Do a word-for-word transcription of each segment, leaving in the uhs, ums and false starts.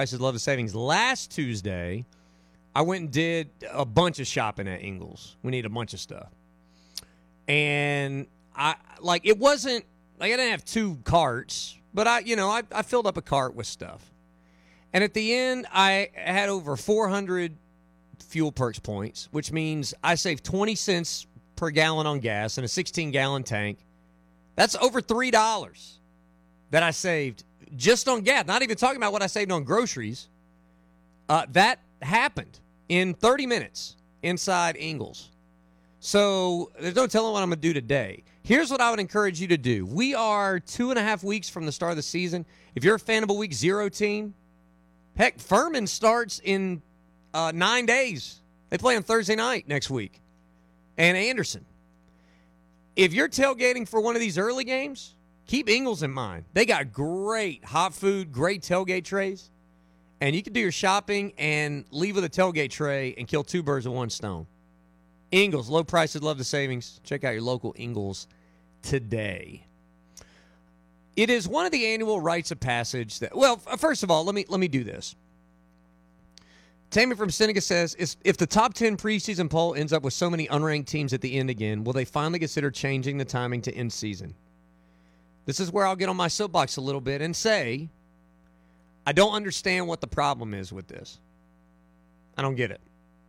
Prices Love the Savings. Last Tuesday, I went and did a bunch of shopping at Ingles. We need a bunch of stuff. And I like it wasn't like I didn't have two carts, but I you know, I, I filled up a cart with stuff. And at the end, I had over four hundred Fuel Perks points, which means I saved twenty cents per gallon on gas in a sixteen-gallon tank. That's over three dollars that I saved just on gas, not even talking about what I saved on groceries. Uh, that happened in thirty minutes inside Ingles. So there's no telling what I'm going to do today. Here's what I would encourage you to do. We are two and a half weeks from the start of the season. If you're a fan of a week zero team, heck, Furman starts in uh, nine days. They play on Thursday night next week. And Anderson. If you're tailgating for one of these early games, keep Ingles in mind. They got great hot food, great tailgate trays. And you can do your shopping and leave with a tailgate tray and kill two birds with one stone. Ingles, low prices, love the savings. Check out your local Ingles today. It is one of the annual rites of passage that, well, first of all, let me let me do this. Tammy from Seneca says, if the top ten preseason poll ends up with so many unranked teams at the end again, will they finally consider changing the timing to end season? This is where I'll get on my soapbox a little bit and say, I don't understand what the problem is with this. I don't get it.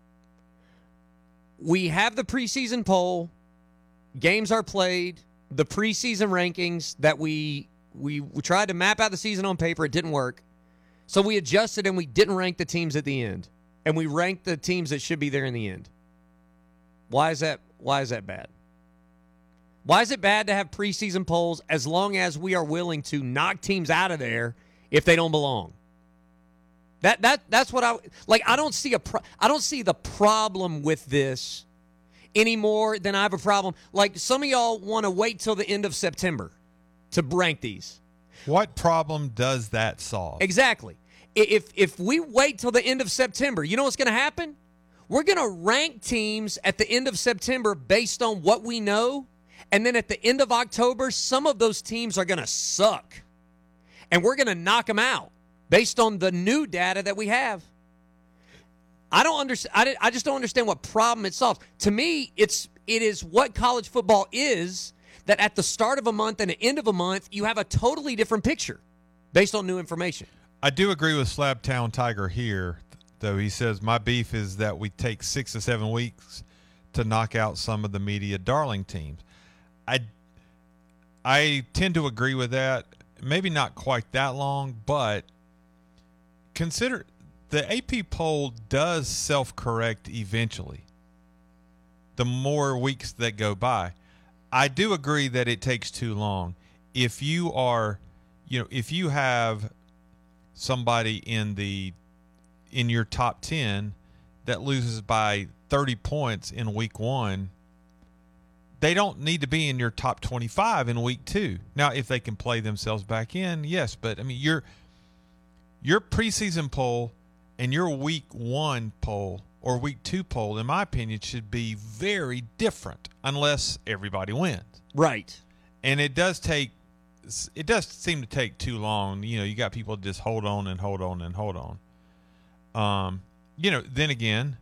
We have the preseason poll. Games are played. The preseason rankings that we, we we tried to map out the season on paper. It didn't work. So we adjusted and we didn't rank the teams at the end. And we ranked the teams that should be there in the end. Why is that, why is that bad? Why is it bad to have preseason polls as long as we are willing to knock teams out of there if they don't belong? That that that's what I like. I don't see a pro, I don't see the problem with this any more than I have a problem. Like some of y'all want to wait till the end of September to rank these. What problem does that solve? Exactly. If if we wait till the end of September, you know what's going to happen? We're going to rank teams at the end of September based on what we know, and then at the end of October, some of those teams are going to suck, and we're going to knock them out based on the new data that we have. I don't understand. I, I just don't understand what problem it solves. To me, it's it is what college football is, that at the start of a month and the end of a month, you have a totally different picture based on new information. I do agree with Slabtown Tiger here, though. He says, my beef is that we take six to seven weeks to knock out some of the media darling teams. I, I tend to agree with that. Maybe not quite that long, but consider the A P poll does self-correct eventually the more weeks that go by. I do agree that it takes too long. If you are, you know, if you have somebody in the in your top ten that loses by thirty points in week one, they don't need to be in your top twenty-five in week two. Now, if they can play themselves back in, yes, but I mean your your preseason poll and your week one poll or week two poll, in my opinion, should be very different unless everybody wins. Right. And it does take, it does seem to take too long. You know, you got people just hold on and hold on and hold on. Um, you know, then again,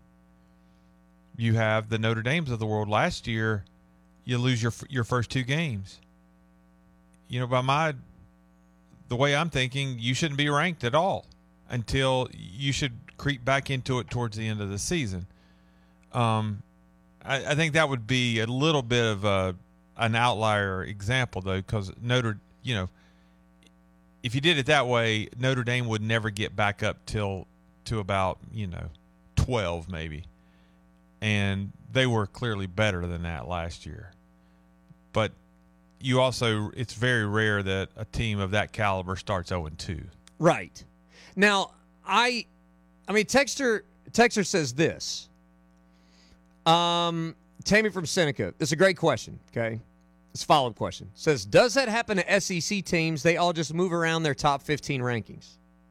you have the Notre Dames of the world. Last year, you lose your your first two games. You know, by my, the way I'm thinking, you shouldn't be ranked at all until you should creep back into it towards the end of the season. Um, I, I think that would be a little bit of a an outlier example, though, because Notre, you know, if you did it that way, Notre Dame would never get back up till to about, you know, twelve maybe. And they were clearly better than that last year. But you also, it's very rare that a team of that caliber starts oh and two. Right. Now, I I mean, Texter, Texter says this. Um, Tammy from Seneca, this is a great question, okay? It's a follow-up question. Says, does that happen to S E C teams? They all just move around their top fifteen rankings.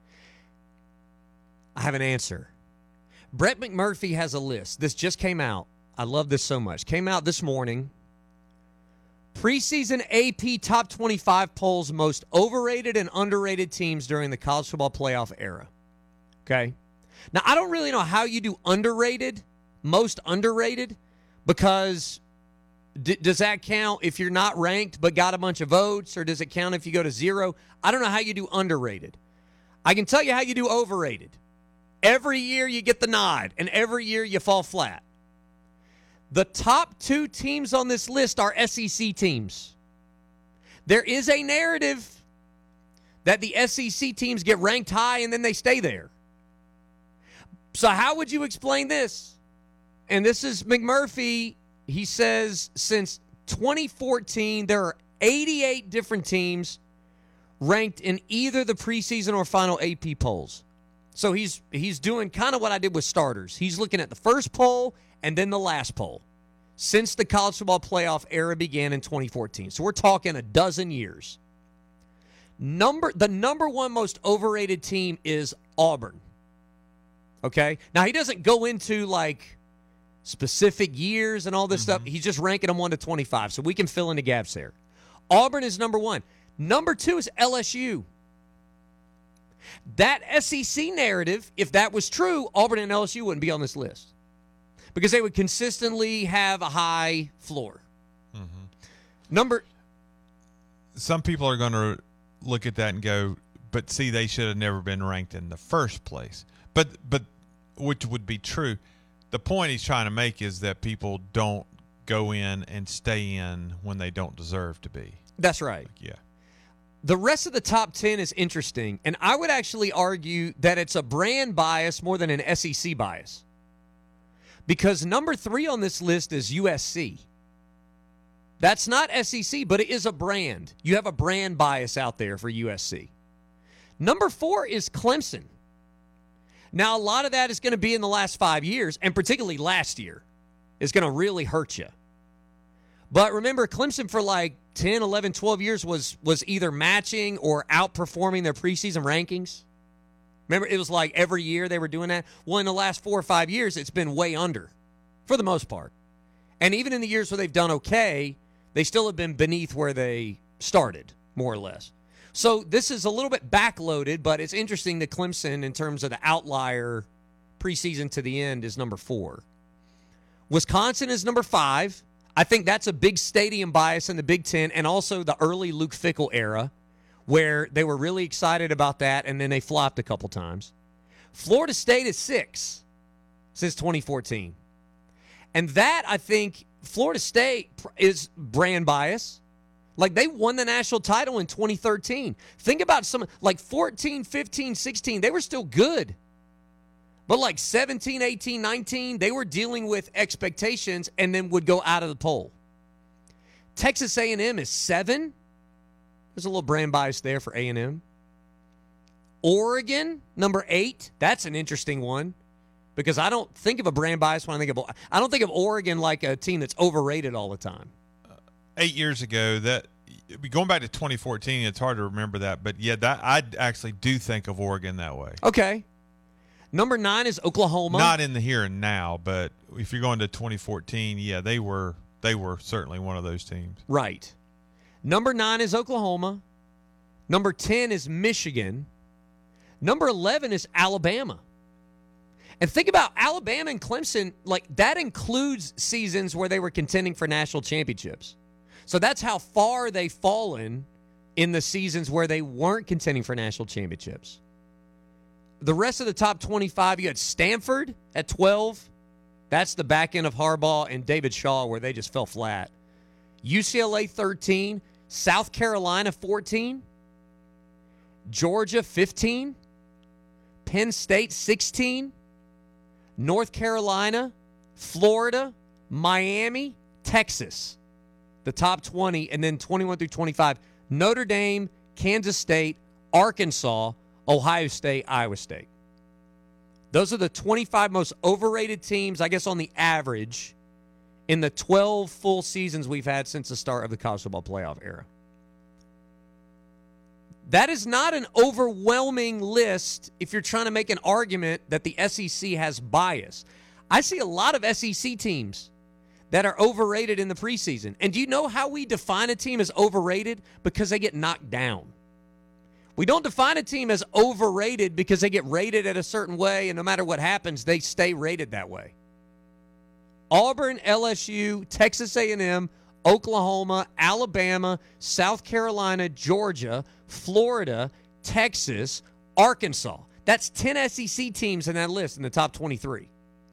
I have an answer. Brett McMurphy has a list. This just came out. I love this so much. Came out this morning. Preseason A P top twenty-five polls most overrated and underrated teams during the college football playoff era. Okay? Now, I don't really know how you do underrated, most underrated, because d- does that count if you're not ranked but got a bunch of votes, or does it count if you go to zero? I don't know how you do underrated. I can tell you how you do overrated. Every year you get the nod, and every year you fall flat. The top two teams on this list are S E C teams. There is a narrative that the S E C teams get ranked high and then they stay there. So how would you explain this? And this is McMurphy. He says since twenty fourteen, there are eighty-eight different teams ranked in either the preseason or final A P polls. So he's he's doing kind of what I did with starters. He's looking at the first poll and then the last poll since the college football playoff era began in twenty fourteen. So we're talking a dozen years. Number the number one most overrated team is Auburn. Okay? Now, he doesn't go into, like, specific years and all this mm-hmm. stuff. He's just ranking them one to twenty-five, so we can fill in the gaps there. Auburn is number one. Number two is L S U. That S E C narrative, if that was true, Auburn and L S U wouldn't be on this list because they would consistently have a high floor. Mm-hmm. Number... Some people are going to look at that and go, but see, they should have never been ranked in the first place. But, but which would be true. The point he's trying to make is that people don't go in and stay in when they don't deserve to be. That's right. Yeah. The rest of the top ten is interesting, and I would actually argue that it's a brand bias more than an S E C bias. Because number three on this list is U S C. That's not S E C, but it is a brand. You have a brand bias out there for U S C. Number four is Clemson. Now, a lot of that is going to be in the last five years, and particularly last year, is going to really hurt you. But remember, Clemson for like ten, eleven, twelve years was was either matching or outperforming their preseason rankings. Remember, it was like every year they were doing that. Well, in the last four or five years, it's been way under for the most part. And even in the years where they've done okay, they still have been beneath where they started, more or less. So this is a little bit backloaded, but it's interesting that Clemson, in terms of the outlier preseason to the end, is number four. Wisconsin is number five. I think that's a big stadium bias in the Big Ten, and also the early Luke Fickell era, where they were really excited about that, and then they flopped a couple times. Florida State is six since twenty fourteen. And that, I think, Florida State is brand bias. Like, they won the national title in twenty thirteen. Think about some, like fourteen, fifteen, sixteen, they were still good. But like seventeen, eighteen, nineteen, they were dealing with expectations and then would go out of the poll. Texas A and M is seven. There's a little brand bias there for A and M. Oregon, number eight. That's an interesting one because I don't think of a brand bias when I think of – I don't think of Oregon like a team that's overrated all the time. Eight years ago, that going back to twenty fourteen, it's hard to remember that, but yeah, that I actually do think of Oregon that way. Okay, number nine is Oklahoma. Not in the here and now, but if you're going to twenty fourteen, yeah, they were they were certainly one of those teams. Right. Number nine is Oklahoma. Number ten is Michigan. Number eleven is Alabama. And think about Alabama and Clemson, like that includes seasons where they were contending for national championships. So that's how far they've fallen in the seasons where they weren't contending for national championships. The rest of the top twenty-five, you had Stanford at twelve. That's the back end of Harbaugh and David Shaw where they just fell flat. U C L A thirteen, South Carolina fourteen, Georgia fifteen, Penn State sixteen, North Carolina, Florida, Miami, Texas. The top twenty, and then twenty-one through twenty-five, Notre Dame, Kansas State, Arkansas, Ohio State, Iowa State. Those are the twenty-five most overrated teams, I guess, on the average in the twelve full seasons we've had since the start of the college football playoff era. That is not an overwhelming list if you're trying to make an argument that the S E C has bias. I see a lot of S E C teams that are overrated in the preseason. And do you know how we define a team as overrated? Because they get knocked down. We don't define a team as overrated because they get rated at a certain way, and no matter what happens, they stay rated that way. Auburn, L S U, Texas A and M, Oklahoma, Alabama, South Carolina, Georgia, Florida, Texas, Arkansas. That's ten S E C teams in that list in the top twenty-three.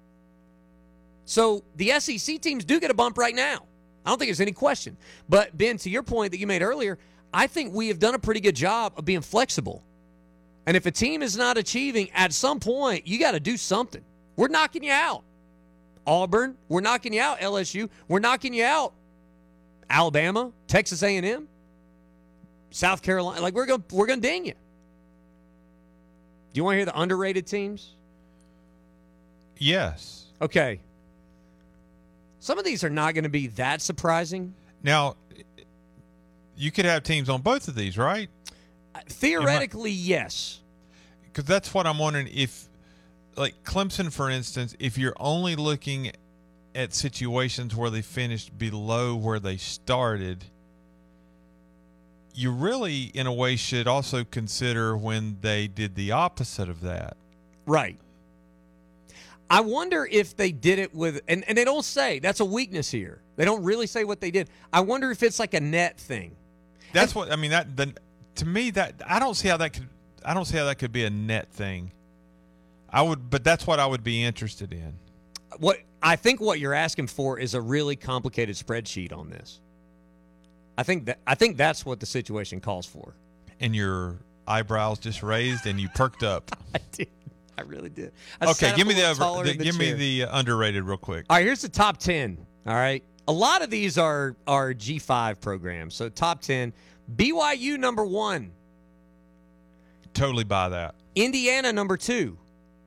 So the S E C teams do get a bump right now. I don't think there's any question. But, Ben, to your point that you made earlier, I think we have done a pretty good job of being flexible. And if a team is not achieving, at some point, you got to do something. We're knocking you out. Auburn, we're knocking you out. L S U, we're knocking you out. Alabama, Texas A and M, South Carolina, like we're going we're going to ding you. Do you want to hear the underrated teams? Yes. Okay. Some of these are not going to be that surprising. Now, you could have teams on both of these, right? Theoretically, yes. Because that's what I'm wondering if, like Clemson, for instance, if you're only looking at situations where they finished below where they started, you really, in a way, should also consider when they did the opposite of that. Right. I wonder if they did it with, and, and they don't say, that's a weakness here. They don't really say what they did. I wonder if it's like a net thing. That's and, what, I mean, that the, to me, that I don't see how that could, I don't see how that could be a net thing. I would, but that's what I would be interested in. What I think what you're asking for is a really complicated spreadsheet on this. I think that I think that's what the situation calls for. And your eyebrows just raised and you perked up. I did. I really did. I okay, give me the, over, the the give chair. me the uh, underrated real quick. All right, here's the top ten. All right, a lot of these are are G five programs. So top ten, B Y U number one. Totally buy that. Indiana number two.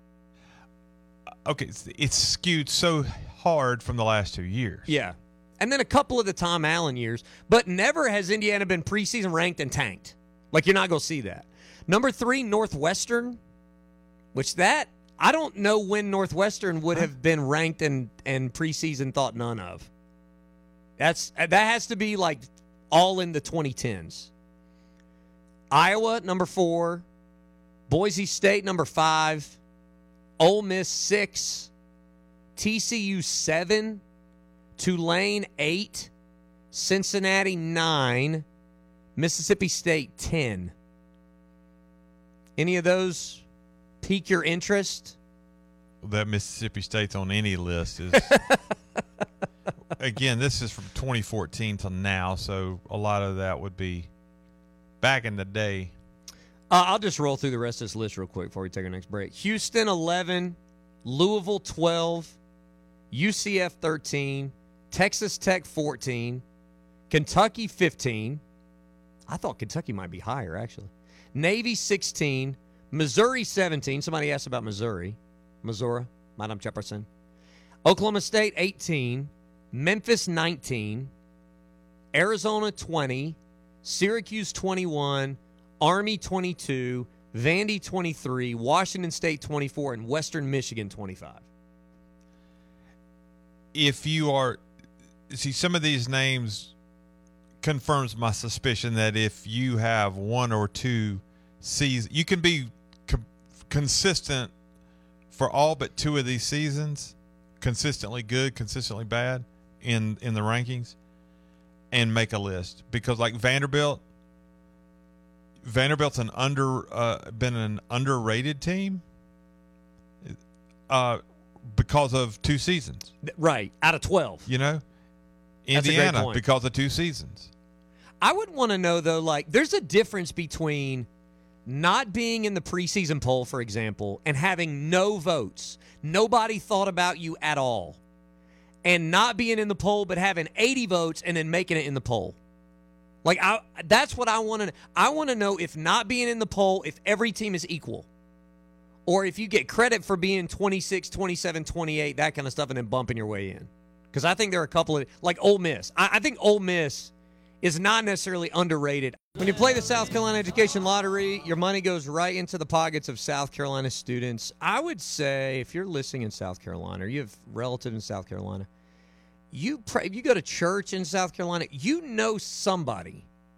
Okay, it's, it's skewed so hard from the last two years. Yeah. And then a couple of the Tom Allen years, but never has Indiana been preseason ranked and tanked. Like, you're not going to see that. Number three, Northwestern, which that, I don't know when Northwestern would have been ranked and, and preseason thought none of. That's That has to be, like, all in the twenty tens. Iowa, number four. Boise State, number five. Ole Miss, six. T C U, seven. Tulane, eight. Cincinnati, nine. Mississippi State, ten. Any of those pique your interest? That Mississippi State's on any list is... Again, this is from twenty fourteen to now, so a lot of that would be back in the day. Uh, I'll just roll through the rest of this list real quick before we take our next break. Houston, eleven. Louisville, twelve. U C F, thirteen. Texas Tech, fourteen. Kentucky, fifteen. I thought Kentucky might be higher, actually. Navy, sixteen. Missouri, seventeen. Somebody asked about Missouri. Missouri, Madam Jefferson. Oklahoma State, eighteen. Memphis, nineteen. Arizona, twenty. Syracuse, twenty-one. Army, twenty-two. Vandy, twenty-three. Washington State, twenty-four. And Western Michigan, twenty-five. If you are... See, some of these names confirms my suspicion that if you have one or two seasons, you can be co- consistent for all but two of these seasons, consistently good, consistently bad in, in the rankings, and make a list. Because like Vanderbilt, Vanderbilt's an under uh, been an underrated team uh, because of two seasons. Right, out of twelve. You know? That's a great Indiana, point. because of two seasons. I would want to know, though, like, there's a difference between not being in the preseason poll, for example, and having no votes. Nobody thought about you at all. And not being in the poll, but having eighty votes and then making it in the poll. Like, I, that's what I want to I want to know if not being in the poll, if every team is equal. Or if you get credit for being twenty-six, twenty-seven, twenty-eight, that kind of stuff, and then bumping your way in. Because I think there are a couple of, like Ole Miss. I, I think Ole Miss is not necessarily underrated. When you play the South Carolina Education Lottery, your money goes right into the pockets of South Carolina students. I would say if you're listening in South Carolina or you have relatives in South Carolina, you pray, if you go to church in South Carolina, you know somebody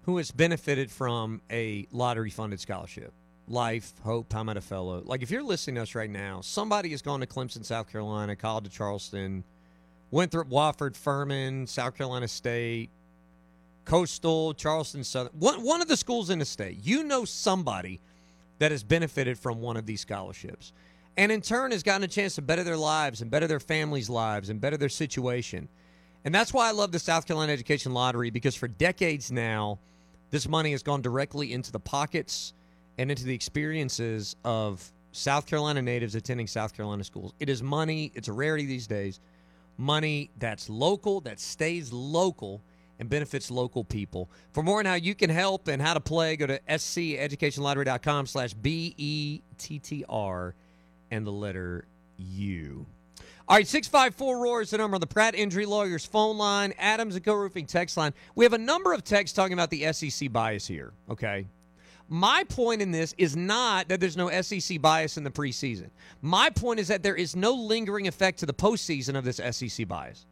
who has benefited from a lottery-funded scholarship. Life, Hope, Palmetto Fellow. Like, if you're listening to us right now, somebody has gone to Clemson, South Carolina, College of Charleston, Winthrop, Wofford, Furman, South Carolina State, Coastal, Charleston Southern. One, one of the schools in the state. You know somebody that has benefited from one of these scholarships. And in turn has gotten a chance to better their lives and better their families' lives and better their situation. And that's why I love the South Carolina Education Lottery, because for decades now, this money has gone directly into the pockets and into the experiences of South Carolina natives attending South Carolina schools. It is money. It's a rarity these days. Money that's local, that stays local, and benefits local people. For more on how you can help and how to play, go to sceducationlottery.com slash B E T T R and the letter U. All right, six five four R O A R is the number on the Pratt Injury Lawyers phone line, Adams and Co. Roofing text line. We have a number of texts talking about the S E C bias here, okay? My point in this is not that there's no S E C bias in the preseason. My point is that there is no lingering effect to the postseason of this S E C bias.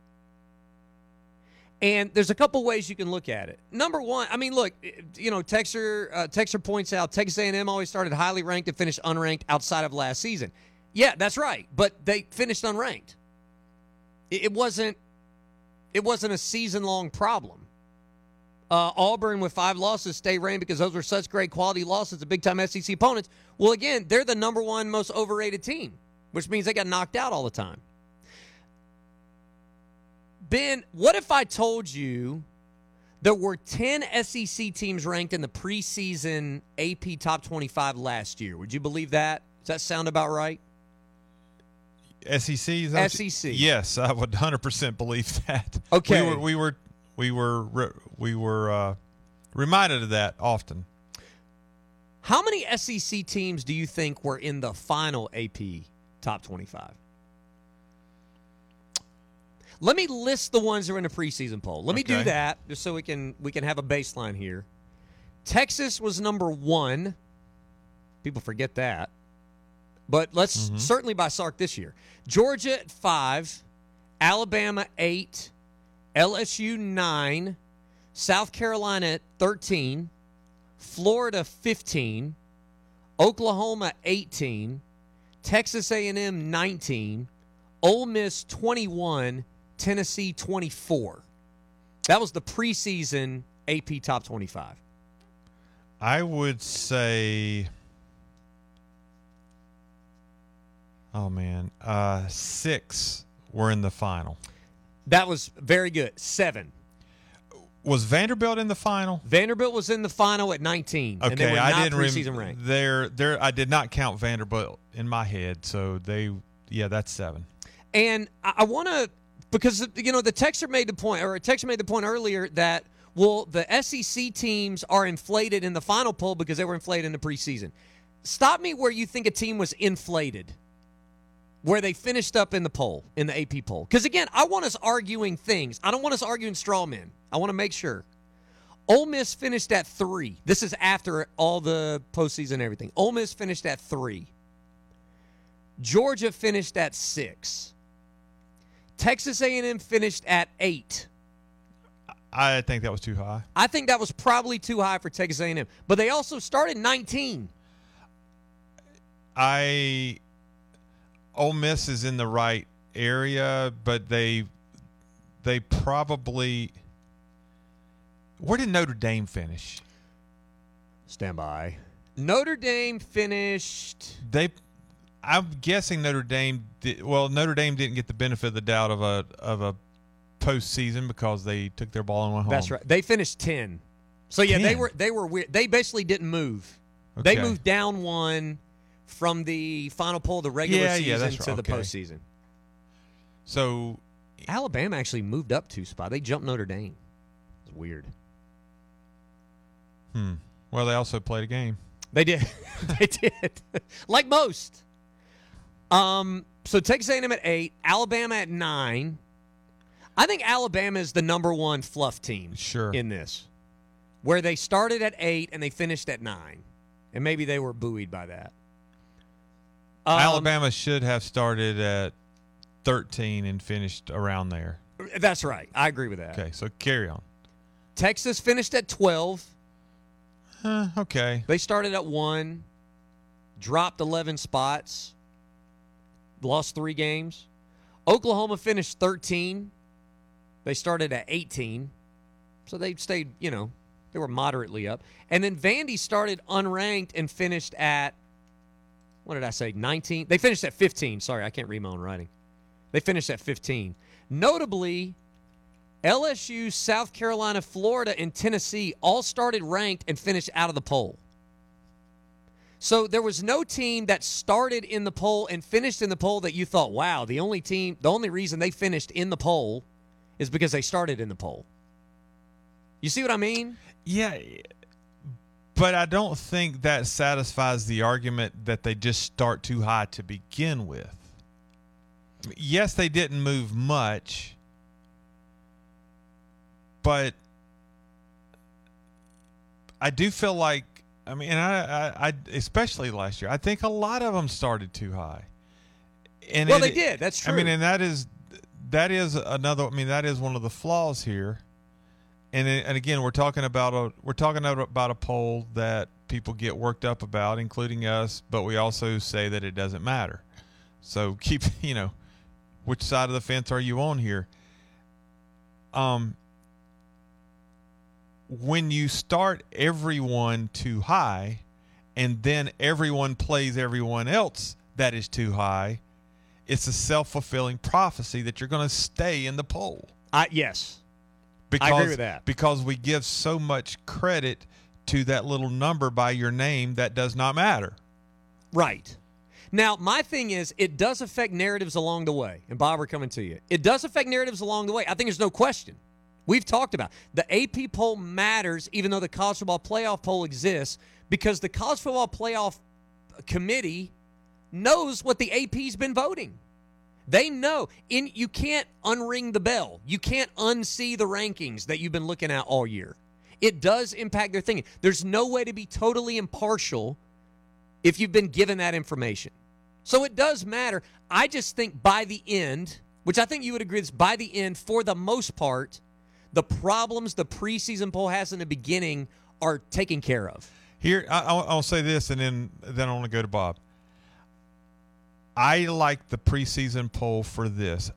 And there's a couple ways you can look at it. Number one, I mean, look, you know, Texer, uh, Texer points out Texas A and M always started highly ranked and finished unranked outside of last season. Yeah, that's right, but they finished unranked. It, it wasn't. It wasn't a season-long problem. Uh, Auburn with five losses stay ranked because those were such great quality losses to big-time S E C opponents. Well, again, they're the number one most overrated team, which means they got knocked out all the time. Ben, what if I told you there were ten S E C teams ranked in the preseason A P Top twenty-five last year? Would you believe that? Does that sound about right? S E C? Is that S E C. Yes, I would one hundred percent believe that. Okay. We were we were we were we were uh, reminded of that often. How many S E C teams do you think were in the final A P Top twenty-five? Let me list the ones that are in the preseason poll. Let me Okay. do that just so we can we can have a baseline here. Texas was number one. People forget that. But let's Mm-hmm. certainly by Sark this year. Georgia at five, Alabama eight, L S U nine, South Carolina at thirteen, Florida fifteen, Oklahoma eighteen, Texas A and M nineteen, Ole Miss twenty-one, Tennessee twenty-four. That was the preseason A P Top twenty-five. I would say, oh man, uh, six were in the final. That was very good. Seven. Was Vanderbilt in the final? Vanderbilt was in the final at nineteen. Okay, and they were I not didn't preseason rem- ranked. There, there. I did not count Vanderbilt in my head, so they, yeah, that's seven. And I, I want to, because, you know, the texter made the point, or a texter made the point earlier that, well, the S E C teams are inflated in the final poll because they were inflated in the preseason. Stop me where you think a team was inflated, where they finished up in the poll, in the A P poll. Because, again, I want us arguing things. I don't want us arguing straw men. I want to make sure. Ole Miss finished at three. This is after all the postseason and everything. Ole Miss finished at three. Georgia finished at six. Texas A and M finished at eight. I think that was too high. I think that was probably too high for Texas A and M. But they also started nineteen. I Ole Miss is in the right area, but they they probably. Where did Notre Dame finish? Stand by. Notre Dame finished. They, I'm guessing Notre Dame. Did, well, Notre Dame didn't get the benefit of the doubt of a of a postseason because they took their ball and went home. That's right. They finished ten. So yeah, they ten. were they were weird. They basically didn't move. Okay. They moved down one from the final poll of the regular Yeah, season yeah, that's to right. the Okay. postseason. So Alabama actually moved up two spots. They jumped Notre Dame. It's weird. Hmm. Well, they also played a game. They did. They did. Like most. Um. So Texas A and M at eight, Alabama at nine. I think Alabama is the number one fluff team Sure. in this, where they started at eight and they finished at nine, and maybe they were buoyed by that. Um, Alabama should have started at thirteen and finished around there. That's right. I agree with that. Okay, so carry on. Texas finished at twelve. Uh, okay. They started at one, dropped eleven spots, lost three games. Oklahoma finished thirteen. They started at eighteen. So they stayed, you know, they were moderately up. And then Vandy started unranked and finished at, what did I say, nineteen? They finished at fifteen. Sorry, I can't read my own writing. They finished at fifteen. Notably, L S U, South Carolina, Florida, and Tennessee all started ranked and finished out of the poll. So there was no team that started in the poll and finished in the poll that you thought, wow, the only team, the only reason they finished in the poll is because they started in the poll. You see what I mean? Yeah, but I don't think that satisfies the argument that they just start too high to begin with. Yes, they didn't move much, but I do feel like, I mean, and I, I, I, especially last year, I think a lot of them started too high. And well, it, they did. That's true. I mean, and that is that is another. I mean, that is one of the flaws here. And and again, we're talking about a we're talking about a poll that people get worked up about, including us. But we also say that it doesn't matter. So keep, you know, which side of the fence are you on here? Um. When you start everyone too high and then everyone plays everyone else that is too high, it's a self-fulfilling prophecy that you're going to stay in the poll. I, yes. Because, I agree with that. Because we give so much credit to that little number by your name that does not matter. Right. Now, my thing is, it does affect narratives along the way. And, Bob, we're coming to you. It does affect narratives along the way. I think there's no question. We've talked about it. The A P poll matters even though the college football playoff poll exists because the college football playoff committee knows what the A P's been voting. They know. In, you can't unring the bell. You can't unsee the rankings that you've been looking at all year. It does impact their thinking. There's no way to be totally impartial if you've been given that information. So it does matter. I just think by the end, which I think you would agree is by the end, for the most part, the problems the preseason poll has in the beginning are taken care of. Here, I, I'll, I'll say this, and then then I want to go to Bob. I like the preseason poll for this,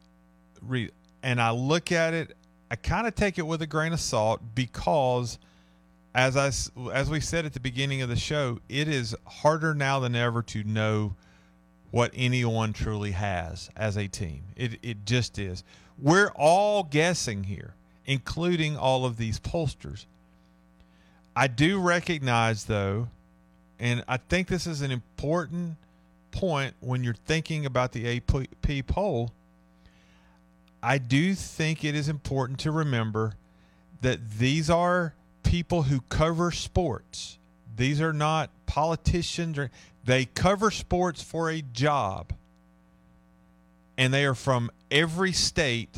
and I look at it. I kind of take it with a grain of salt because, as I as we said at the beginning of the show, it is harder now than ever to know what anyone truly has as a team. It it just is. We're all guessing here, including all of these pollsters. I do recognize, though, and I think this is an important point when you're thinking about the A P poll, I do think it is important to remember that these are people who cover sports. These are not politicians. Or, they cover sports for a job. And they are from every state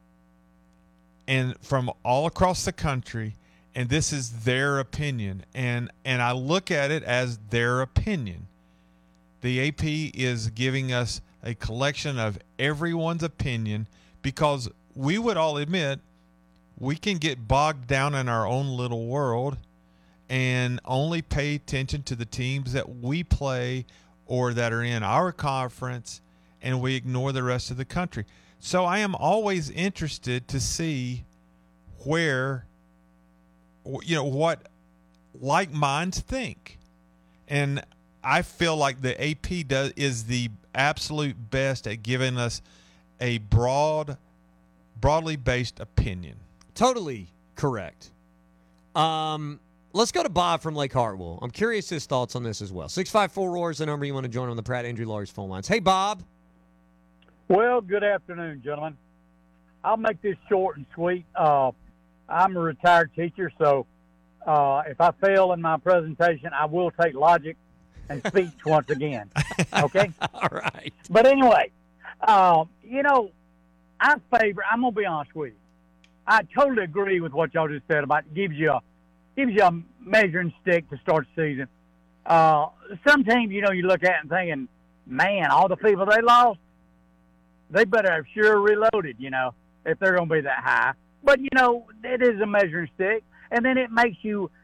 and from all across the country, and this is their opinion. And and I look at it as their opinion. The A P is giving us a collection of everyone's opinion because we would all admit we can get bogged down in our own little world and only pay attention to the teams that we play or that are in our conference, and we ignore the rest of the country. So I am always interested to see where, you know, what like minds think. And I feel like the A P does is the absolute best at giving us a broad, broadly based opinion. Totally correct. Um, let's go to Bob from Lake Hartwell. I'm curious his thoughts on this as well. six five four R O A R is the number you want to join on the Pratt Injury Lawyers phone lines. Hey, Bob. Well, good afternoon, gentlemen. I'll make this short and sweet. Uh, I'm a retired teacher, so uh, if I fail in my presentation, I will take logic and speech once again. Okay? All right. But anyway, um, you know, I favor, I'm going to be honest with you. I totally agree with what y'all just said about it gives you a, gives you a measuring stick to start the season. Uh, some teams, you know, you look at and thinking, man, all the people they lost, they better have sure reloaded, you know, if they're going to be that high. But, you know, it is a measuring stick. And then it makes you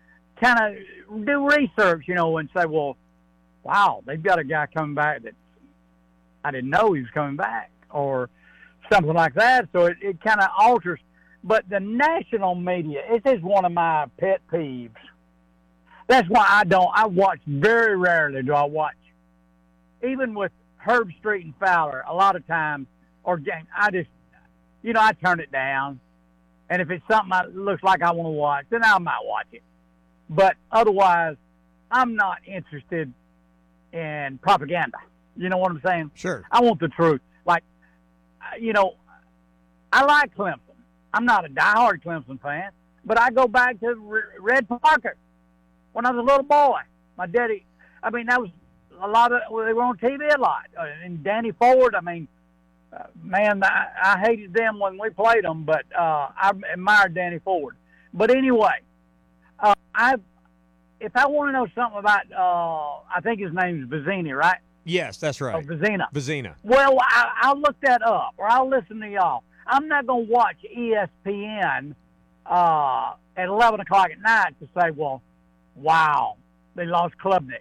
kind of do research, you know, and say, well, wow, they've got a guy coming back that I didn't know he was coming back, or something like that. So it, it kind of alters. But the national media, it is one of my pet peeves. That's why I don't, I watch very rarely do I watch. Even with Herb Street and Fowler, a lot of times, or James, I just, you know, I turn it down. And if it's something that looks like I want to watch, then I might watch it. But otherwise, I'm not interested in propaganda. You know what I'm saying? Sure. I want the truth. Like, you know, I like Clemson. I'm not a diehard Clemson fan, but I go back to Red Parker when I was a little boy. My daddy, I mean, that was a lot of, well, they were on T V a lot. Uh, and Danny Ford, I mean, uh, man, I, I hated them when we played them, but uh, I admired Danny Ford. But anyway, uh, I if I want to know something about, uh, I think his name's Vizzini, right? Yes, that's right. Oh, Vizina. Vizina. Well, I, I'll look that up, or I'll listen to y'all. I'm not going to watch E S P N uh, at eleven o'clock at night to say, well, wow, they lost Klubnik.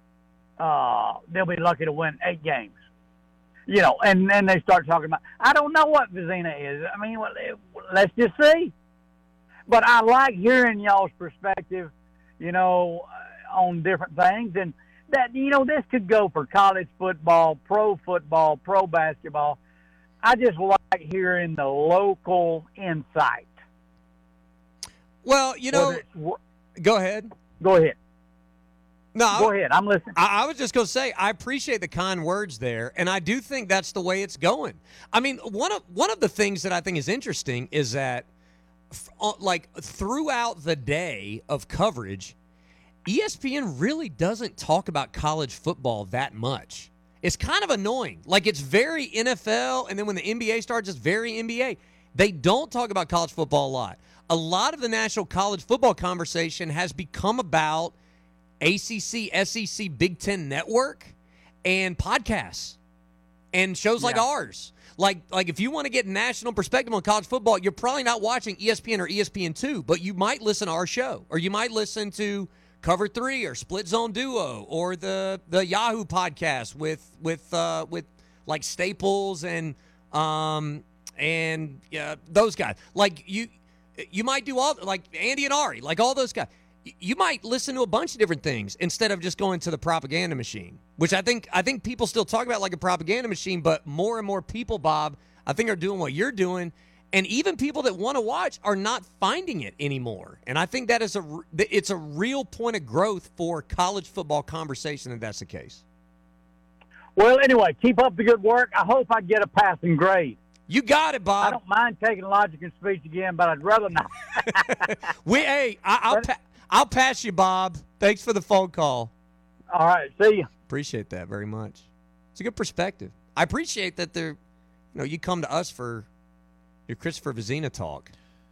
Uh, they'll be lucky to win eight games. You know, and then they start talking about, I don't know what Vizina is. I mean, well, let's just see. But I like hearing y'all's perspective, you know, on different things. And that, you know, this could go for college football, pro football, pro basketball. I just like hearing the local insight. Well, you know, go ahead. Go ahead. No, go ahead. I'm listening. I, I was just going to say I appreciate the kind words there, and I do think that's the way it's going. I mean, one of one of the things that I think is interesting is that, like, throughout the day of coverage, E S P N really doesn't talk about college football that much. It's kind of annoying. Like, it's very N F L, and then when the N B A starts, it's very N B A. They don't talk about college football a lot. A lot of the national college football conversation has become about A C C, S E C, Big Ten Network, and podcasts, and shows like yeah. ours. Like, like if you want to get national perspective on college football, you're probably not watching E S P N or E S P N two, but you might listen to our show, or you might listen to Cover Three or Split Zone Duo or the the Yahoo podcast with with uh, with like Staples and um and uh, those guys. Like you you might do all like Andy and Ari, like all those guys. You might listen to a bunch of different things instead of just going to the propaganda machine, which I think I think people still talk about like a propaganda machine, but more and more people, Bob, I think are doing what you're doing. And even people that want to watch are not finding it anymore. And I think that is a it's a real point of growth for college football conversation that that's the case. Well, anyway, keep up the good work. I hope I get a passing grade. You got it, Bob. I don't mind taking logic and speech again, but I'd rather not. we, hey, I, I'll pa- I'll pass you, Bob. Thanks for the phone call. All right, see you. Appreciate that very much. It's a good perspective. I appreciate that they're, you know, you come to us for your Christopher Vizina talk.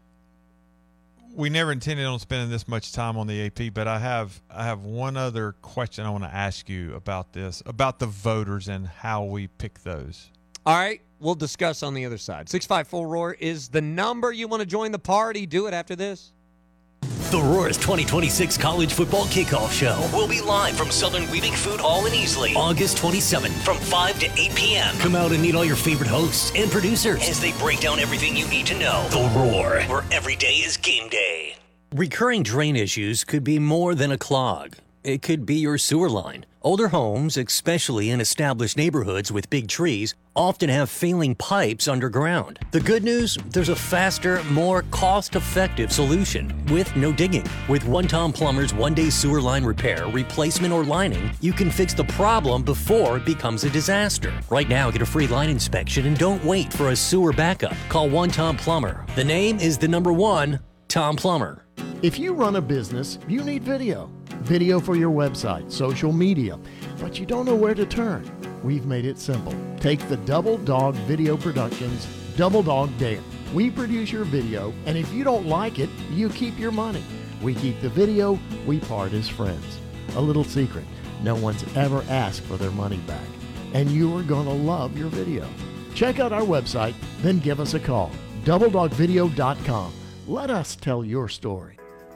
We never intended on spending this much time on the A P, but I have I have one other question I want to ask you about this, about the voters and how we pick those. All right, we'll discuss on the other side. six five four Roar is the number. You want to join the party, do it after this. The Roar's twenty twenty-six College Football Kickoff Show will be live from Southern Weaving Food Hall in Easley, August twenty-seventh from five to eight p.m. Come out and meet all your favorite hosts and producers as they break down everything you need to know. The Roar, where every day is game day. Recurring drain issues could be more than a clog. It could be your sewer line. Older homes, especially in established neighborhoods with big trees, often have failing pipes underground. The good news? There's a faster, more cost-effective solution with no digging. With One Tom Plumber's one-day sewer line repair, replacement, or lining, you can fix the problem before it becomes a disaster. Right now, get a free line inspection and don't wait for a sewer backup. Call One Tom Plumber. The name is the number one, Tom Plumber. If you run a business, you need video. Video for your website, social media, but you don't know where to turn. We've made it simple. Take the Double Dog Video Productions Double Dog Daily. We produce your video, and if you don't like it, you keep your money. We keep the video, we part as friends. A little secret, no one's ever asked for their money back, and you are going to love your video. Check out our website, then give us a call. double dog video dot com. Let us tell your story.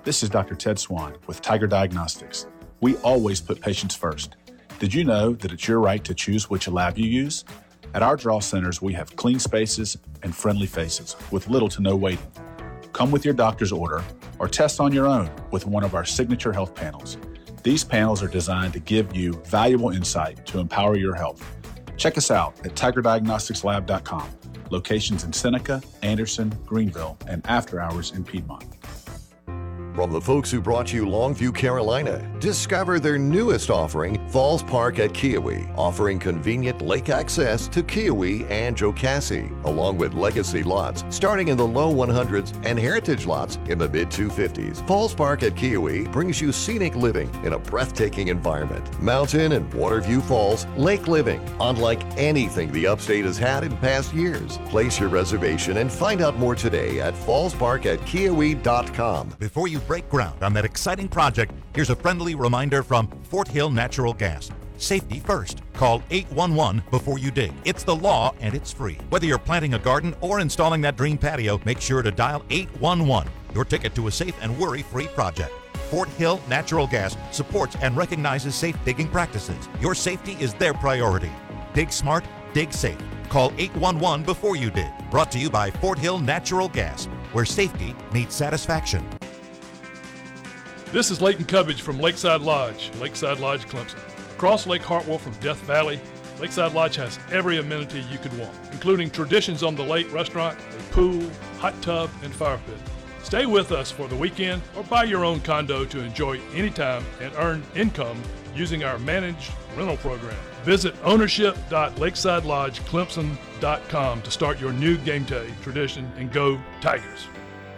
This is Doctor Ted Swan with Tiger Diagnostics. We always put patients first. Did you know that it's your right to choose which lab you use? At our draw centers, we have clean spaces and friendly faces with little to no waiting. Come with your doctor's order or test on your own with one of our signature health panels. These panels are designed to give you valuable insight to empower your health. Check us out at tiger diagnostics lab dot com. Locations in Seneca, Anderson, Greenville, and after hours in Piedmont. From the folks who brought you Longview, Carolina, discover their newest offering, Falls Park at Kiowee, offering convenient lake access to Kiowee and Jocassee, along with legacy lots starting in the low one hundreds and heritage lots in the mid two fifties. Falls Park at Kiowee brings you scenic living in a breathtaking environment. Mountain and Waterview Falls, lake living, unlike anything the upstate has had in past years. Place your reservation and find out more today at falls park at kiowee dot com. Before you break ground on that exciting project, here's a friendly reminder from Fort Hill Natural Gas. Safety first. Call eight one one before you dig. It's the law and it's free. Whether you're planting a garden or installing that dream patio, make sure to dial eight one one. Your ticket to a safe and worry-free project. Fort Hill Natural Gas supports and recognizes safe digging practices. Your safety is their priority. Dig smart, dig safe. Call eight one one before you dig. Brought to you by Fort Hill Natural Gas, where safety meets satisfaction. This is Leighton Cubbage from Lakeside Lodge, Lakeside Lodge, Clemson. Across Lake Hartwell from Death Valley, Lakeside Lodge has every amenity you could want, including Traditions on the Lake restaurant, a pool, hot tub, and fire pit. Stay with us for the weekend or buy your own condo to enjoy anytime and earn income using our managed rental program. Visit ownership dot lakeside lodge clemson dot com to start your new game day tradition and go Tigers.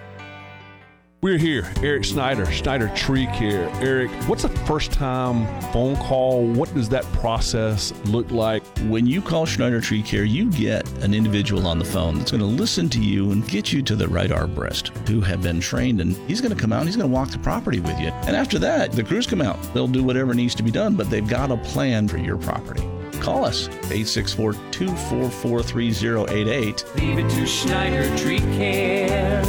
We're here, Eric Snyder, Snyder Tree Care. Eric, what's a first time phone call? What does that process look like? When you call Schneider Tree Care, you get an individual on the phone that's going to listen to you and get you to the right arborist who have been trained, and he's going to come out and he's going to walk the property with you. And after that, the crews come out. They'll do whatever needs to be done, but they've got a plan for your property. Call us, eight six four, two four four, three zero eight eight. Leave it to Schneider Tree Care.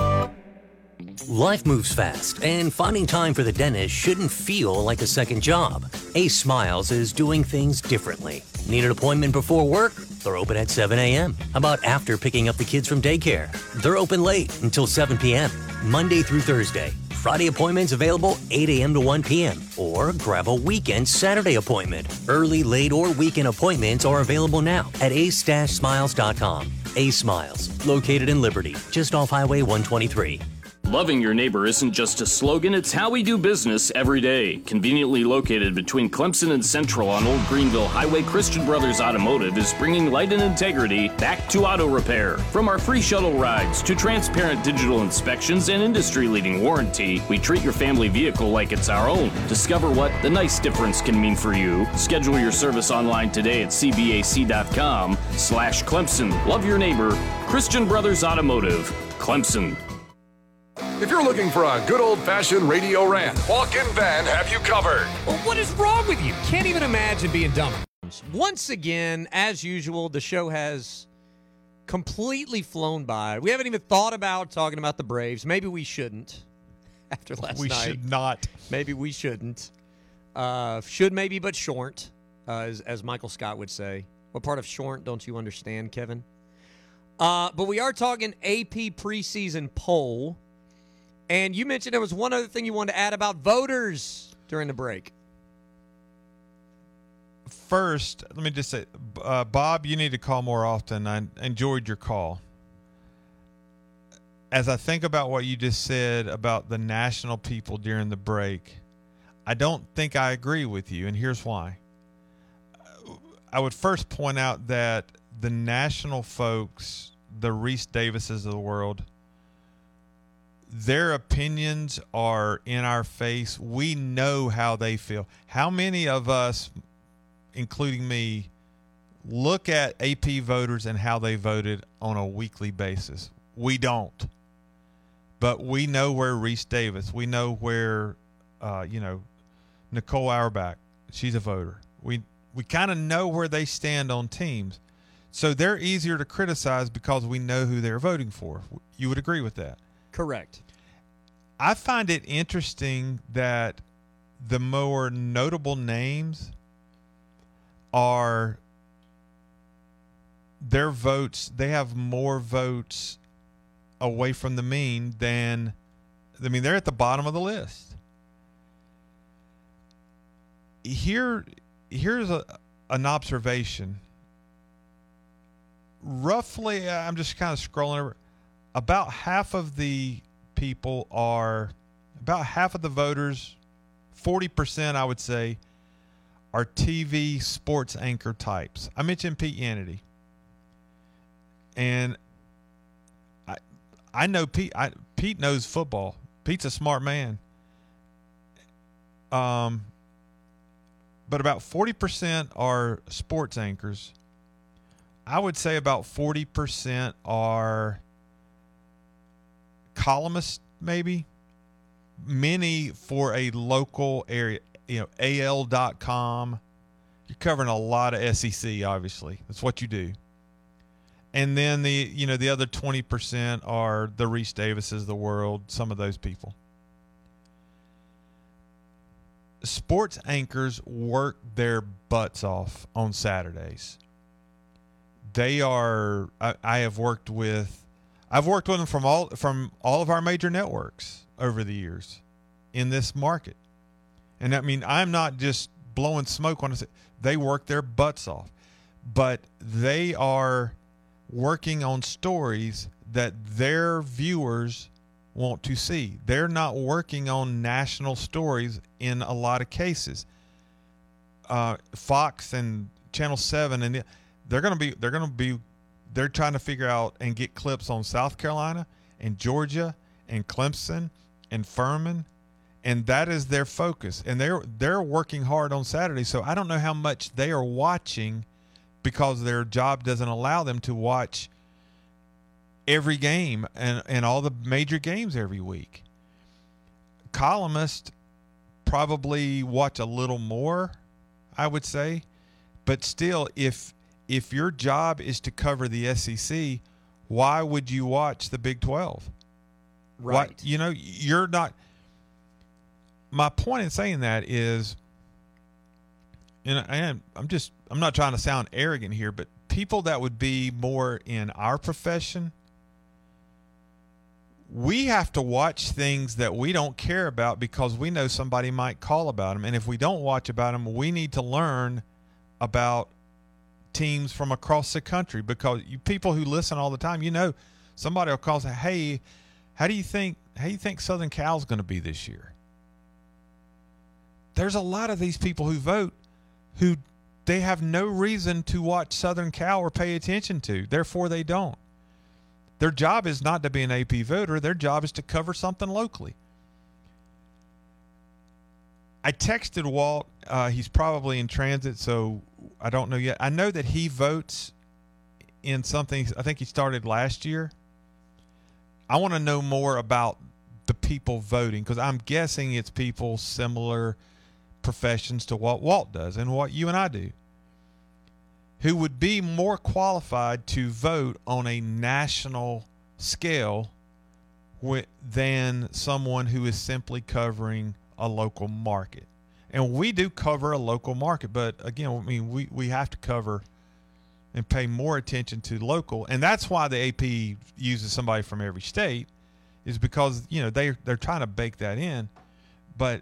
Life moves fast, and finding time for the dentist shouldn't feel like a second job. Ace Smiles is doing things differently. Need an appointment before work? They're open at seven a.m. How about after picking up the kids from daycare? They're open late until seven p.m., Monday through Thursday. Friday appointments available eight a.m. to one p.m. Or grab a weekend Saturday appointment. Early, late, or weekend appointments are available now at ace smiles dot com. Ace Smiles, located in Liberty, just off Highway one twenty-three. Loving your neighbor isn't just a slogan, it's how we do business every day. Conveniently located between Clemson and Central on Old Greenville Highway, Christian Brothers Automotive is bringing light and integrity back to auto repair. From our free shuttle rides to transparent digital inspections and industry-leading warranty, we treat your family vehicle like it's our own. Discover what the nice difference can mean for you. Schedule your service online today at c b a c dot com slash Clemson. Love your neighbor, Christian Brothers Automotive, Clemson. If you're looking for a good old-fashioned radio rant, Walk-In Van have you covered. Well, what is wrong with you? Can't even imagine being dumb. Once again, as usual, the show has completely flown by. We haven't even thought about talking about the Braves. Maybe we shouldn't after last we night. We should not. Maybe we shouldn't. Uh, should maybe, but shorn't, uh, as, as Michael Scott would say. What part of shorn don't you understand, Kevin? Uh, but we are talking A P preseason poll. And you mentioned there was one other thing you wanted to add about voters during the break. First, let me just say, uh, Bob, you need to call more often. I enjoyed your call. As I think about what you just said about the national people during the break, I don't think I agree with you, and here's why. I would first point out that the national folks, the Reese Davises of the world, their opinions are in our face. We know how they feel. How many of us, including me, look at A P voters and how they voted on a weekly basis? We don't. But we know where Reese Davis, we know where, uh, you know, Nicole Auerbach, she's a voter. We we kind of know where they stand on teams. So they're easier to criticize because we know who they're voting for. You would agree with that? Correct. I find it interesting that the more notable names are their votes. They have more votes away from the mean than, I mean, they're at the bottom of the list. Here, here's a, an observation. Roughly, I'm just kind of scrolling over. About half of the people are, about half of the voters, forty percent, I would say, are T V sports anchor types. I mentioned Pete Yannity. And I I know Pete I, Pete knows football. Pete's a smart man. Um, but about forty percent are sports anchors. I would say about forty percent are columnists, maybe. Many for a local area, you know, A L dot com. You're covering a lot of S E C, obviously. That's what you do. And then the, you know, the other twenty percent are the Reese Davises of the world, some of those people. Sports anchors work their butts off on Saturdays. They are, I, I have worked with, I've worked with them from all, from all of our major networks over the years in this market. And I mean, I'm not just blowing smoke when I say they work their butts off, but they are working on stories that their viewers want to see. They're not working on national stories in a lot of cases. Uh, Fox and Channel seven, and they're going to be, they're going to be, they're trying to figure out and get clips on South Carolina and Georgia and Clemson and Furman. And that is their focus. And they're, they're working hard on Saturday. So I don't know how much they are watching because their job doesn't allow them to watch every game and, and all the major games every week. Columnists probably watch a little more, I would say. But still, if if your job is to cover the S E C, why would you watch the Big twelve? Right. Why, you know, you're not – my point in saying that is – and I am, I'm just, I'm not trying to sound arrogant here, but people that would be more in our profession, we have to watch things that we don't care about because we know somebody might call about them. And if we don't watch about them, we need to learn about teams from across the country because you people who listen all the time, you know, somebody will call and say, hey, how do you think, how do you think Southern Cal's going to be this year? There's a lot of these people who vote who they have no reason to watch Southern Cal or pay attention to. Therefore, they don't. Their job is not to be an A P voter. Their job is to cover something locally. I texted Walt. Uh, he's probably in transit, so I don't know yet. I know that he votes in something. I think he started last year. I want to know more about the people voting because I'm guessing it's people similar professions to what Walt does and what you and I do, who would be more qualified to vote on a national scale with, than someone who is simply covering a local market. And we do cover a local market, but again, I mean, we, we have to cover and pay more attention to local. And that's why the A P uses somebody from every state is because, you know, they, they're trying to bake that in. But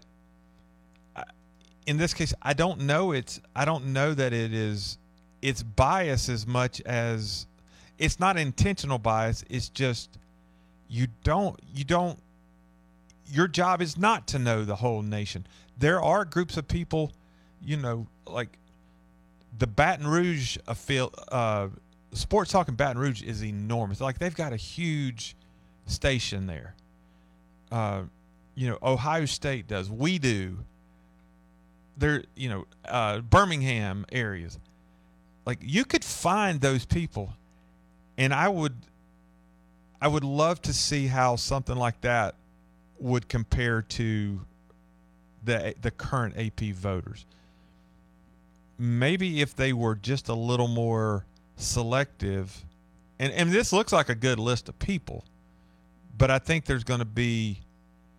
in this case, I don't know it's I don't know that it is it's bias as much as it's not intentional bias. It's just you don't you don't your job is not to know the whole nation. There are groups of people, you know, like the Baton Rouge affil, uh, sports talk in Baton Rouge is enormous. Like they've got a huge station there. Uh, you know, Ohio State does. We do. There, you know, uh, Birmingham areas. Like you could find those people, and I would, I would love to see how something like that would compare to the the current A P voters. Maybe if they were just a little more selective, and and this looks like a good list of people, but I think there's going to be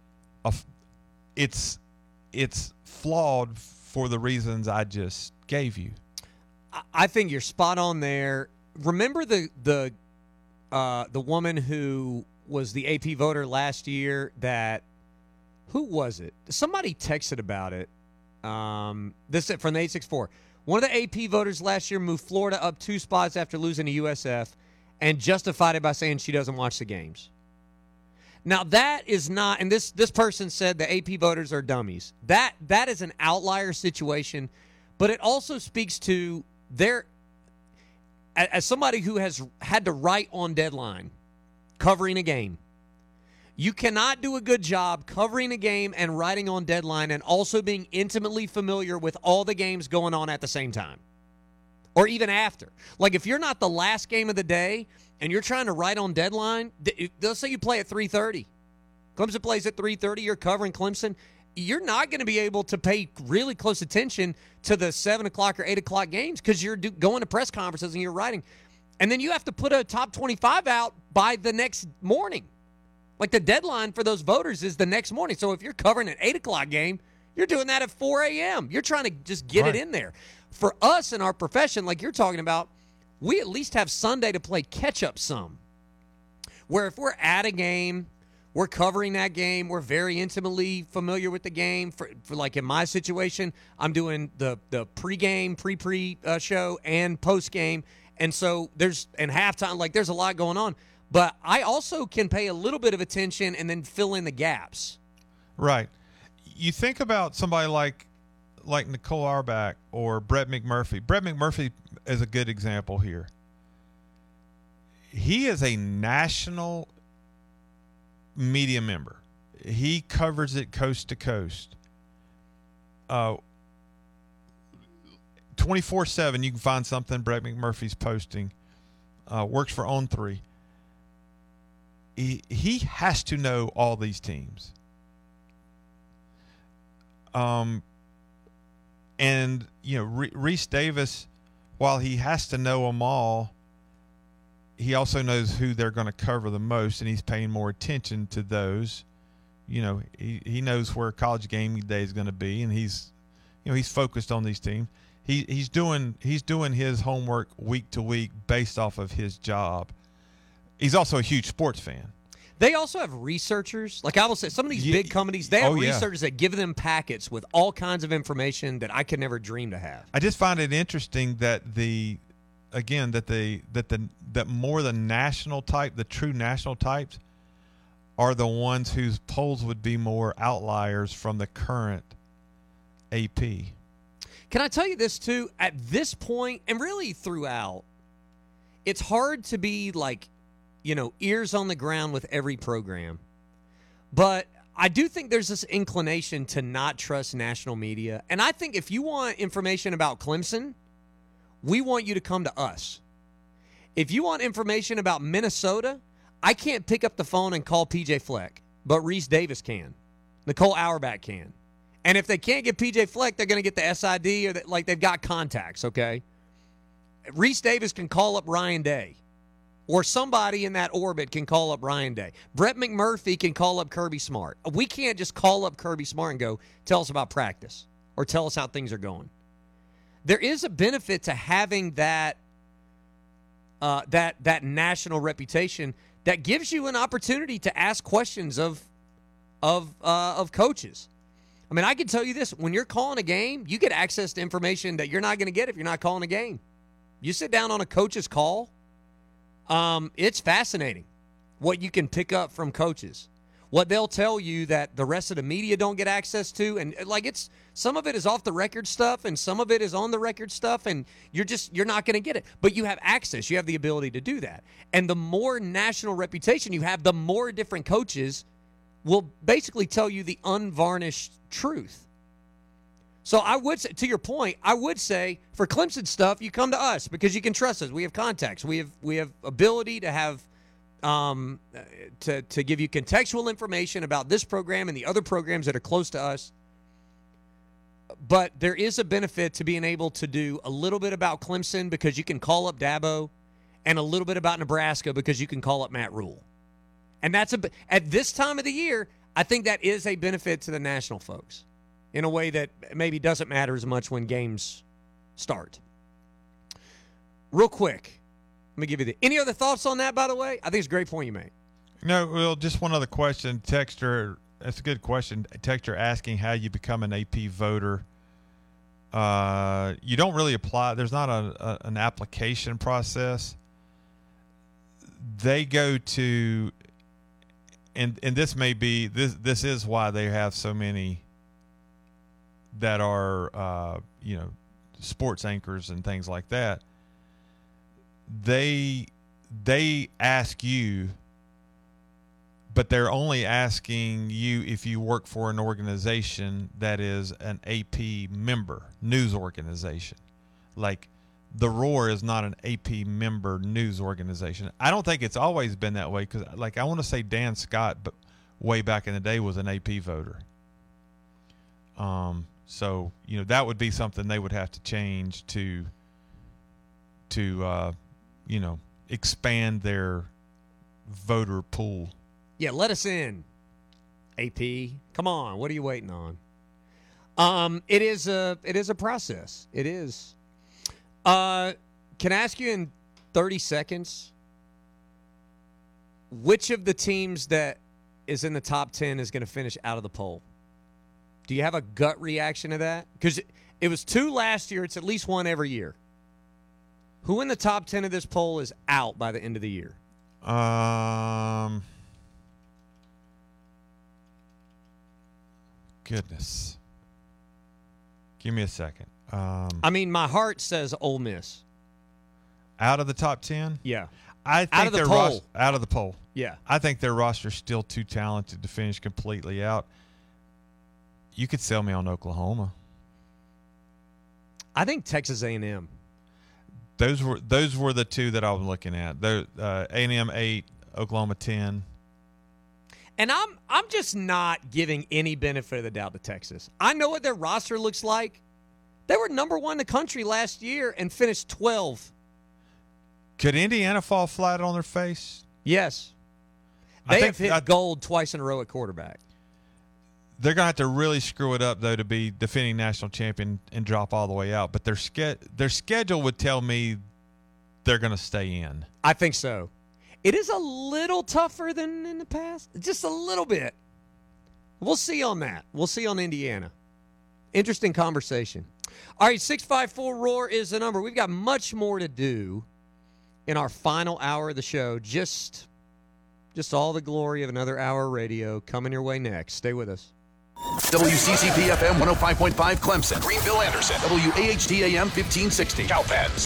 a, it's it's flawed for the reasons I just gave you. I think you're spot on there. Remember the the uh, the woman who was the A P voter last year that who was it? Somebody texted about it. Um, this is from the eight six four. One of the A P voters last year moved Florida up two spots after losing to U S F and justified it by saying she doesn't watch the games. Now that is not, and this this person said the A P voters are dummies. That that is an outlier situation, but it also speaks to their, as somebody who has had to write on deadline, covering a game. You cannot do a good job covering a game and writing on deadline and also being intimately familiar with all the games going on at the same time. Or even after. Like if you're not the last game of the day and you're trying to write on deadline, let's say you play at three thirty. Clemson plays at three thirty, you're covering Clemson. You're not going to be able to pay really close attention to the seven o'clock or eight o'clock games because you're do, going to press conferences and you're writing. And then you have to put a top twenty-five out by the next morning. Like the deadline for those voters is the next morning. So if you're covering an eight o'clock game, you're doing that at four a.m. You're trying to just get right. it in there. For us in our profession, like you're talking about, we at least have Sunday to play catch-up some. Where if we're at a game, we're covering that game, we're very intimately familiar with the game. For, for like in my situation, I'm doing the, the pregame, pre-pre uh, show and postgame. And so there's, and halftime, like there's a lot going on. But I also can pay a little bit of attention and then fill in the gaps. Right. You think about somebody like like Nicole Auerbach or Brett McMurphy. Brett McMurphy is a good example here. He is a national media member. He covers it coast to coast. Uh, twenty-four seven, you can find something Brett McMurphy's posting. Uh, works for On three. He, he has to know all these teams. Um, and, you know, Reese Davis, while he has to know them all, he also knows who they're going to cover the most, and he's paying more attention to those. You know, he, he knows where college game day is going to be, and he's, you know, he's focused on these teams. He he's doing he's doing his homework week to week based off of his job. He's also a huge sports fan. They also have researchers. Like I will say, some of these yeah. big companies, they have oh, researchers yeah. that give them packets with all kinds of information that I could never dream to have. I just find it interesting that the, again, that the that the that more the national type, the true national types, are the ones whose polls would be more outliers from the current A P. Can I tell you this too? At this point, and really throughout, it's hard to be like, you know, ears on the ground with every program. But I do think there's this inclination to not trust national media. And I think if you want information about Clemson, we want you to come to us. If you want information about Minnesota, I can't pick up the phone and call P J Fleck, but Reese Davis can. Nicole Auerbach can. And if they can't get P J Fleck, they're going to get the S I D or the, like they've got contacts, okay? Reese Davis can call up Ryan Day. Or somebody in that orbit can call up Ryan Day. Brett McMurphy can call up Kirby Smart. We can't just call up Kirby Smart and go, tell us about practice or tell us how things are going. There is a benefit to having that uh, that that national reputation that gives you an opportunity to ask questions of of uh, of coaches. I mean, I can tell you this. When you're calling a game, you get access to information that you're not going to get if you're not calling a game. You sit down on a coach's call, um, it's fascinating what you can pick up from coaches. What they'll tell you that the rest of the media don't get access to. And, like, it's some of it is off the record stuff and some of it is on the record stuff, and you're just you're not going to get it. But you have access. You have the ability to do that. And the more national reputation you have, the more different coaches will basically tell you the unvarnished truth. So I would say, to your point, I would say for Clemson stuff, you come to us because you can trust us. We have contacts. We have we have ability to have um, to to give you contextual information about this program and the other programs that are close to us. But there is a benefit to being able to do a little bit about Clemson because you can call up Dabo, and a little bit about Nebraska because you can call up Matt Rule. And that's a at this time of the year, I think that is a benefit to the national folks in a way that maybe doesn't matter as much when games start. Real quick, let me give you the – any other thoughts on that, by the way? I think it's a great point you made. No, well, just one other question. Texter, that's a good question. Texter asking how you become an A P voter. Uh, you don't really apply. There's not a, a an application process. They go to, and and this may be this this is why they have so many that are uh, you know sports anchors and things like that. They they ask you, but they're only asking you if you work for an organization that is an A P member, news organization. Like the Roar is not an A P member news organization. I don't think it's always been that way because, like, I want to say Dan Scott, but way back in the day was an A P voter. Um, so you know that would be something they would have to change to to uh, you know expand their voter pool. Yeah, let us in, A P. Come on, what are you waiting on? Um, it is a it is a process. It is. Uh, can I ask you in thirty seconds, which of the teams that is in the top ten is going to finish out of the poll? Do you have a gut reaction to that? Because it, it was two last year. It's at least one every year. Who in the top ten of this poll is out by the end of the year? Um. Goodness. Give me a second. Um, I mean, my heart says Ole Miss. Out of the top ten? Yeah. I think out of the their poll. ros- out of the poll. Yeah. I think their roster's still too talented to finish completely out. You could sell me on Oklahoma. I think Texas A and M. Those were those were the two that I was looking at. The uh, A and M eight, Oklahoma ten. And I'm I'm just not giving any benefit of the doubt to Texas. I know what their roster looks like. They were number one in the country last year and finished twelve. Could Indiana fall flat on their face? Yes. I They think have hit I- gold twice in a row at quarterback. They're going to have to really screw it up, though, to be defending national champion and drop all the way out. But their ske- their schedule would tell me they're going to stay in. I think so. It is a little tougher than in the past. Just a little bit. We'll see on that. We'll see on Indiana. Interesting conversation. All right, six five four ROAR is the number. We've got much more to do in our final hour of the show. Just, just all the glory of another hour of radio coming your way next. Stay with us. W C C P F M one oh five point five Clemson. Greenville Anderson. W A H T A M fifteen sixty. Cowpens.